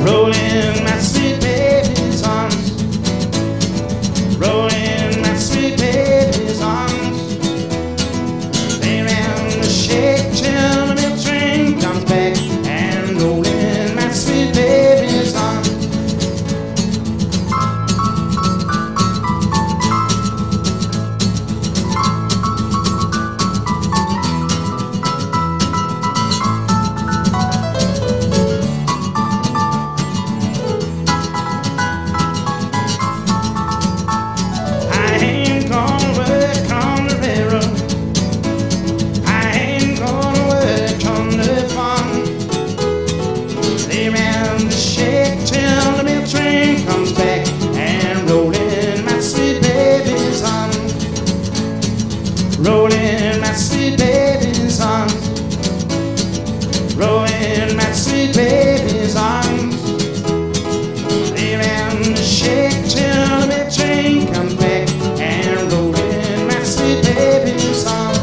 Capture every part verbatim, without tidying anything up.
rolling my sweet baby's arms, rolling my sweet baby's arms. They ran the shake till the milk train comes back, and rolling my sweet baby's arms. Rolling my sweet baby's arms, rolling my sweet baby's arms. They ran the shake till the milk train comes back, and rolling my sweet baby's arms.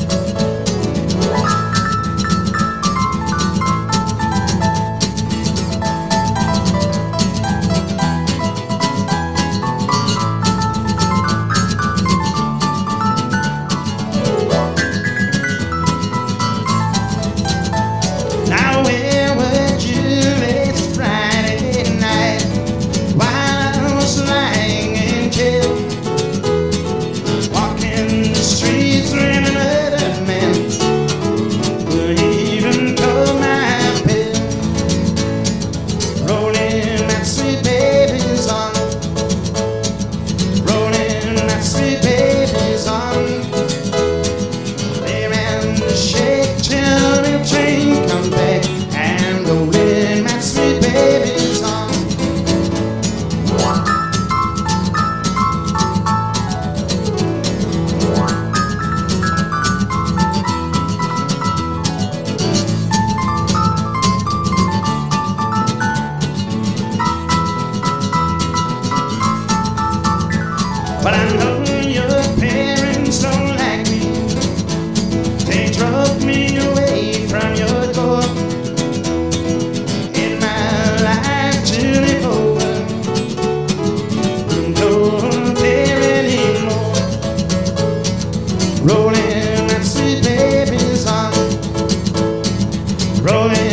Now where were you last Friday night, while I was lying in jail, walking the streets when another man would even call my bill? Rolling my sweet baby's arms, rolling my sweet baby's arms. They ran the shake till the train comes back, and rolling my sweet baby's arms. But I know your parents don't like me. They drove me away from your door. In my life to live over, don't care anymore. Rolling my sweet baby's arms, rolling